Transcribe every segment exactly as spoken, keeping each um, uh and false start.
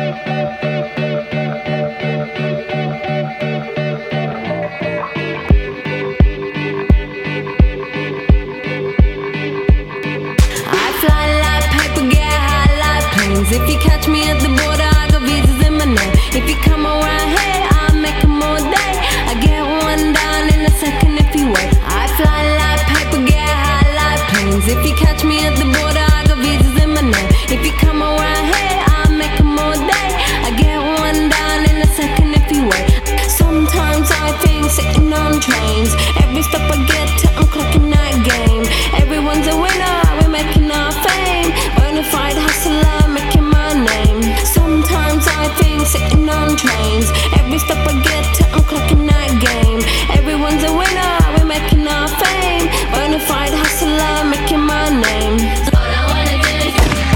If you catch me at the border, I got visas in my name. If you come around here, I'll make them all day. I get one down in a second if you wait. I fly like paper, get high like planes. If you catch me at the border, I got visas in my name. If you come around here, I'll make them all day. I get one down in a second if you wait. Sometimes I think sitting on trains, every step I get to, I'm clocking that game. Everyone's a winner, we're making our fame. Bonafide hustler, making my name. Sometimes I think sitting on trains, every step I get to, I'm clocking that game. Everyone's a winner, we're making our fame. Bonafide hustler, making my name. All I wanna do is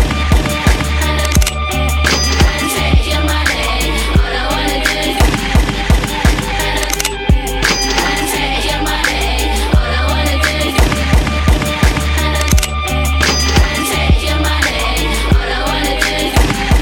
and take your money. All I wanna do is and take your money. All I wanna do is and take your money. All I wanna do is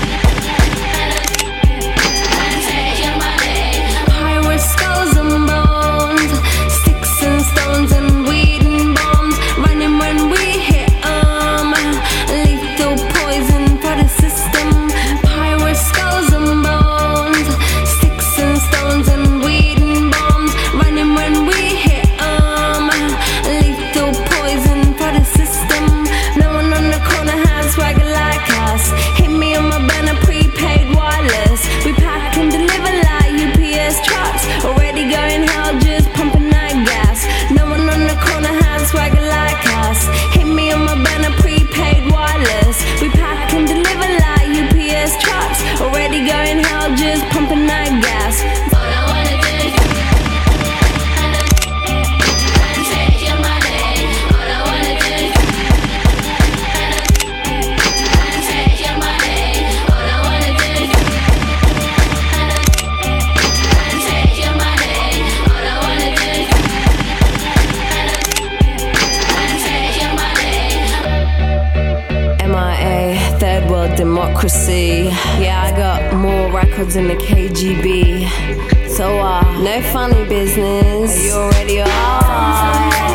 and take your money. Pirates, skulls and bones, sticks and stones and weed and bombs, running when we hit 'em. Lethal poison for the system. Pirates, skulls and bones, sticks and stones and weed and bombs, running when we hit 'em. Lethal poison for the system. No one on the corner has swagger like us. Hit me on my banner, prepaid wireless. We pack and deliver like U P S trucks. Already going hell, just pumping that gas. No one on the corner has swagger like us. Hit me on my banner, prepaid wireless. We pack and deliver like U P S trucks. Already going hell, just pumping that gas. All I wanna do is and take your money. All I wanna do is and take your money. All I wanna do is and take your money. All I wanna do is and take your money. M I A, third world democracy. Yeah, I got more records than the K G B. So uh, no funny business. Are you already are?